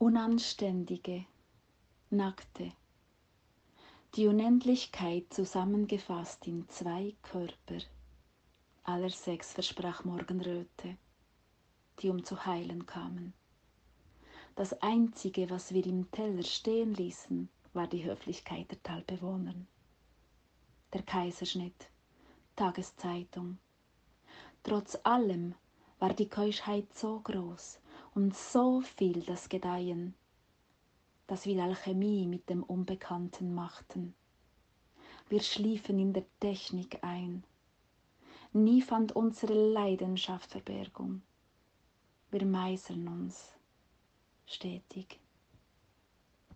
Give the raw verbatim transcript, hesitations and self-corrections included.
Unanständige, nackte, die Unendlichkeit zusammengefasst in zwei Körper. Aller sechs versprach Morgenröte, die um zu heilen kamen. Das Einzige, was wir im Teller stehen ließen, war die Höflichkeit der Talbewohner. Der Kaiserschnitt, Tageszeitung. Trotz allem war die Keuschheit so groß und so viel das Gedeihen, dass wir Alchemie mit dem Unbekannten machten. Wir schliefen in der Technik ein. Nie fand unsere Leidenschaft Verbergung. Wir meißeln uns stetig.